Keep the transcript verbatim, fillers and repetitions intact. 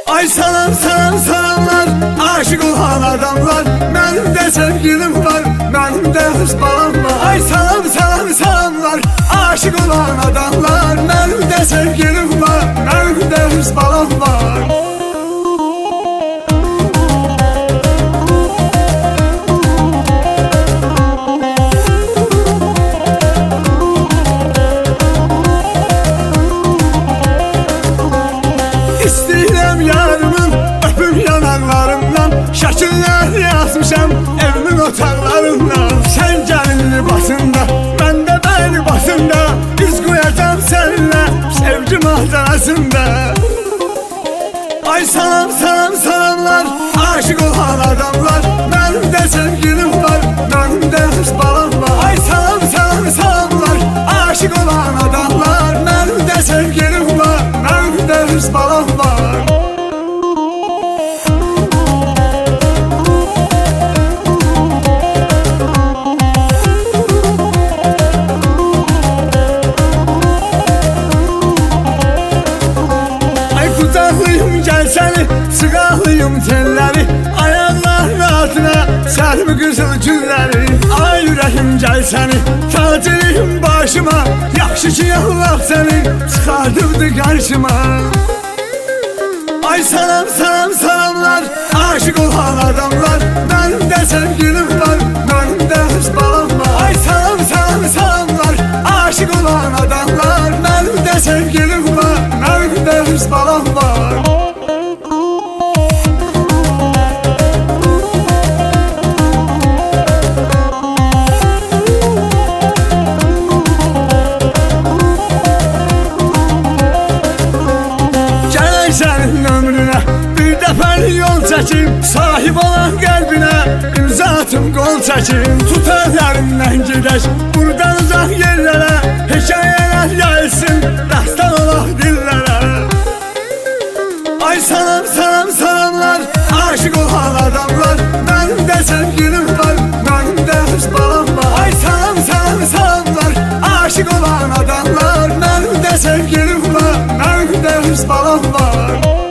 Ay salam salam salamlar, aşık olan adamlar. Benim de sevgilim var, benim de hırs balam var. Ay salam salam salamlar, aşık olan adamlar. Benim de sevgilim var, benim de hırs balam var. İstəyirəm yarımın, öpüm yanaqlarımdan. Şəkillər yazmışam evimin otaqlarından. Sən gəlinli basında, mən də bəyli basında. Üz qoyacam səninlə sevgi mahzanasında. Ay salam salam salamlar, aşık olan adamlar. Benim de sevgilim var, benim de hırs balam var. Ay salam salam salamlar, aşık olan adamlar. Benim de sevgilim var, benim de hırs balam var. Ay kucaklıyım gel seni, sıqaklıyım telləri. Ayaqların altına sərmi qızıl gülləri. Ay ürəyim gel seni, taciriyim başıma. Yaxşı ki Allah seni çıxardırdı qarşıma. Ay salam salam salamlar, aşık olan adamlar. Benim de sevgilim var, benim de hırs balam var. Ay salam salam salamlar, aşık olan adamlar. Benim de sevgilim var, benim de hırs balam var. Sənin ömrünə bir dəfəli yol çəkim. Sahib olan qəlbinə imza atım, qol çəkim. Tut əllərimdən gedək buradan uzaq yerlərə. Hekayələr yayılsın, dastan olaq dillərə. Ay salam salam salamlar, aşık olan adamlar. Benim de sevgilim var, benim de hırs balam var. Ay salam salam salamlar, aşık olan adamlar. Benim de sevgilim var, benim de hırs balam var.